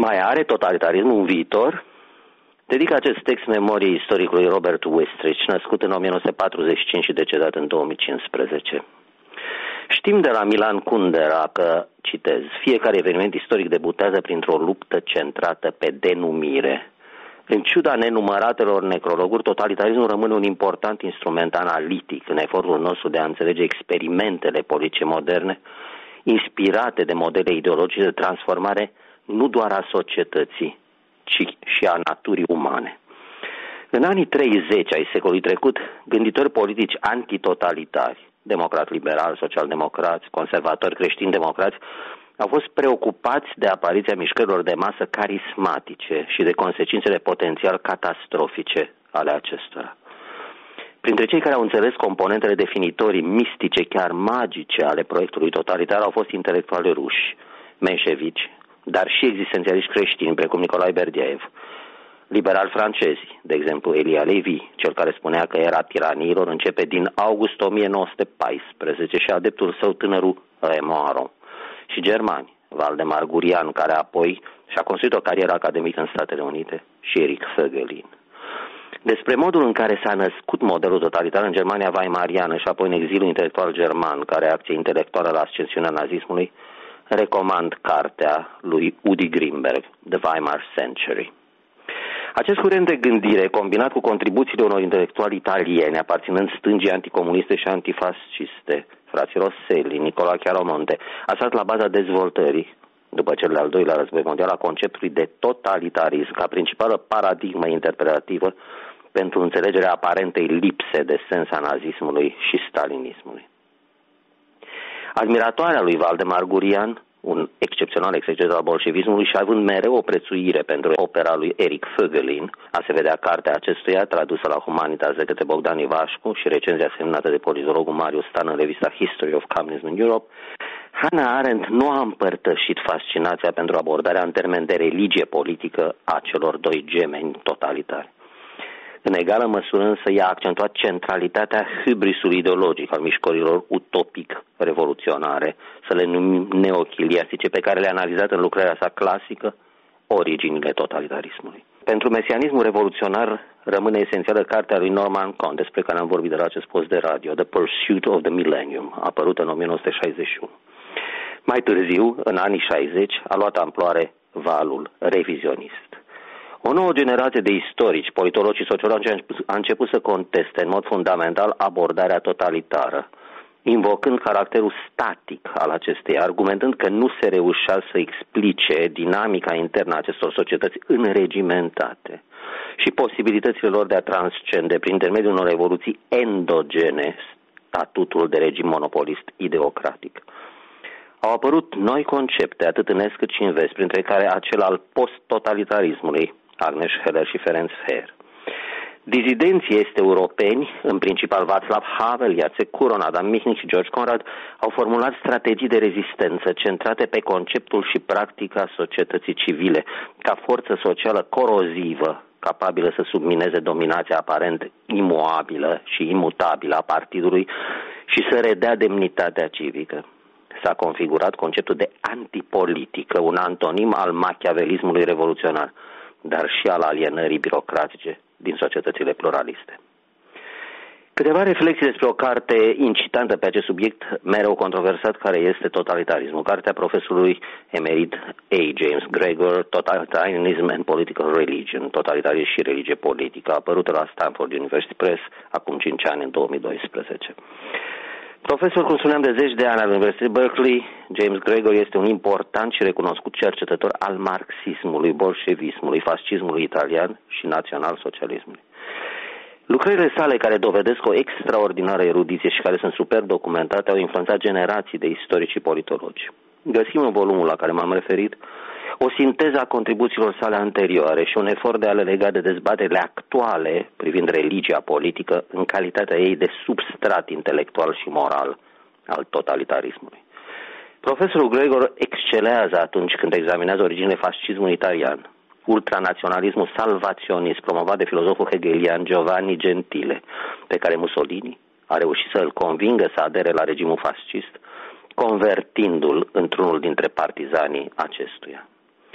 Mai are totalitarismul un viitor? Dedic acest text memoriei istoricului Robert Westrich, născut în 1945 și decedat în 2015. Știm de la Milan Kundera că, citez, fiecare eveniment istoric debutează printr-o luptă centrată pe denumire. În ciuda nenumăratelor necrologuri, totalitarismul rămâne un important instrument analitic în efortul nostru de a înțelege experimentele politice moderne, inspirate de modele ideologice de transformare nu doar a societății, ci și a naturii umane. În anii 30 ai secolului trecut, gânditori politici antitotalitari, democrat-liberali, social-democrați, conservatori, creștini-democrați, au fost preocupați de apariția mișcărilor de masă carismatice și de consecințele potențial catastrofice ale acestora. Printre cei care au înțeles componentele definitorii, mistice, chiar magice ale proiectului totalitar au fost intelectuali ruși, menșevici, dar și existențialiști creștini, precum Nicolae Berdyaev, liberali francezi, de exemplu Elia Levy, cel care spunea că era tiraniilor începe din august 1914 și adeptul său tânărul Raymond Aron, și germani, Valdemar Gurian, care apoi și-a construit o carieră academică în Statele Unite, și Erich Voegelin. Despre modul în care s-a născut modelul totalitar în Germania weimariană și apoi în exilul intelectual german, ca reacție intelectuală la ascensiunea nazismului, recomand cartea lui Udi Grimberg, The Weimar Century. Acest curent de gândire, combinat cu contribuțiile unor intelectuali italieni aparținând stângii anticomuniste și antifasciste, frații Rosselli, Nicola Chiaromonte, a stat la baza dezvoltării, după cel de-al doilea război mondial, a conceptului de totalitarism ca principală paradigmă interpretativă pentru înțelegerea aparentei lipse de sens a nazismului și stalinismului. Admiratoarea lui Valdemar Gurian, un excepțional exeget al bolșevismului, și având mereu o prețuire pentru opera lui Erich Voegelin, a se vedea cartea acestuia, tradusă la Humanitas de către Bogdan Ivașcu și recenzia semnată de politologul Marius Stan în revista History of Communism in Europe, Hannah Arendt nu a împărtășit fascinația pentru abordarea în termen de religie politică a celor doi gemeni totalitari. În egală măsură însă ea a accentuat centralitatea hybrisului ideologic al mișcărilor utopic-revoluționare, să le numim neochiliastice, pe care le-a analizat în lucrarea sa clasică, Originile totalitarismului. Pentru mesianismul revoluționar rămâne esențială cartea lui Norman Cohn, despre care am vorbit de la acest post de radio, The Pursuit of the Millennium, apărută în 1961. Mai târziu, în anii 60, a luat amploare valul revizionist. O nouă generație de istorici, politologi și sociologi a început să conteste în mod fundamental abordarea totalitară, invocând caracterul static al acesteia, argumentând că nu se reușea să explice dinamica internă a acestor societăți înregimentate și posibilitățile lor de a transcende prin intermediul unor evoluții endogene statutul de regim monopolist ideocratic. Au apărut noi concepte, atât în est cât și în vest, printre care acel al post-totalitarismului, Agnes Heller și Ferenc Fehr. Dizidenții est-europeni, în principal Václav Havel, Jacek Kuron, Adam Michnik și George Conrad, au formulat strategii de rezistență centrate pe conceptul și practica societății civile, ca forță socială corozivă, capabilă să submineze dominația aparent imuabilă și imutabilă a partidului și să redea demnitatea civică. S-a configurat conceptul de antipolitică, un antonim al machiavelismului revoluționar, dar și al alienării birocratice din societățile pluraliste. Câteva reflexii despre o carte incitantă pe acest subiect, mereu controversat, care este Totalitarismul. Cartea profesorului emerit A. James Gregor, Totalitarianism and Political Religion, Totalitarism și religie politică, apărută la Stanford University Press acum 5 ani, în 2012. Profesor, cum spuneam, de 10 de ani al Universității Berkeley, James Gregor este un important și recunoscut cercetător al marxismului, bolșevismului, fascismului italian și național-socialismului. Lucrările sale, care dovedesc o extraordinară erudiție și care sunt super documentate, au influențat generații de istorici și politologi. Găsim în volumul la care m-am referit o sinteză a contribuțiilor sale anterioare și un efort de a le lega de dezbaterile actuale privind religia politică în calitatea ei de substrat intelectual și moral al totalitarismului. Profesorul Gregor excelează atunci când examinează originile fascismului italian, ultranaționalismul salvaționist promovat de filozoful hegelian Giovanni Gentile, pe care Mussolini a reușit să îl convingă să adere la regimul fascist, convertindu-l într-unul dintre partizanii acestuia.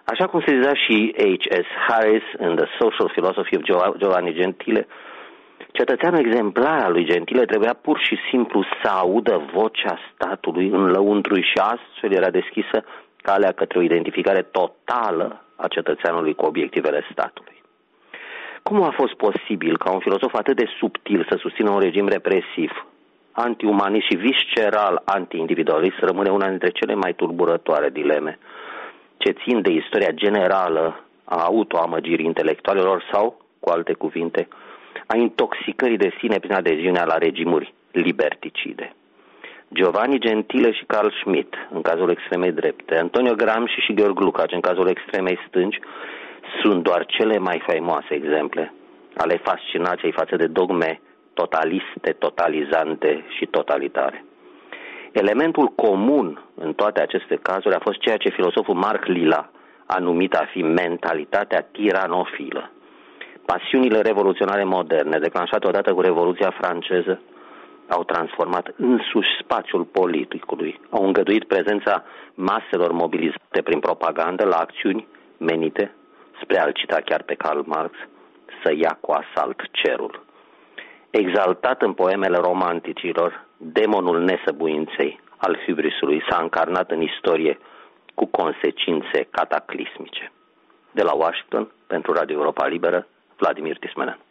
Așa cum se zicea și H.S. Harris în The Social Philosophy of Giovanni Gentile, cetățeanul exemplar al lui Gentile trebuia pur și simplu să audă vocea statului în lăuntru și astfel era deschisă calea către o identificare totală a cetățeanului cu obiectivele statului. Cum a fost posibil ca un filozof atât de subtil să susțină un regim represiv, antiumanist și visceral anti-individualist rămâne una dintre cele mai tulburătoare dileme ce țin de istoria generală a autoamăgirii intelectualilor sau, cu alte cuvinte, a intoxicării de sine prin adeziunea la regimuri liberticide. Giovanni Gentile și Carl Schmitt, în cazul extremei drepte, Antonio Gramsci și Georg Lukács, în cazul extremei stângi, sunt doar cele mai faimoase exemple ale fascinației față de dogme totaliste, totalizante și totalitare. Elementul comun în toate aceste cazuri a fost ceea ce filosoful Marc Lilla a numit a fi mentalitatea tiranofilă. Pasiunile revoluționare moderne, declanșate odată cu Revoluția franceză, au transformat însuși spațiul politicului, au îngăduit prezența maselor mobilizate prin propagandă la acțiuni menite, spre a-l cita chiar pe Karl Marx, să ia cu asalt cerul. Exaltat în poemele romanticilor, demonul nesăbuinței al hibrisului s-a încarnat în istorie cu consecințe cataclismice. De la Washington, pentru Radio Europa Liberă, Vladimir Tismenean.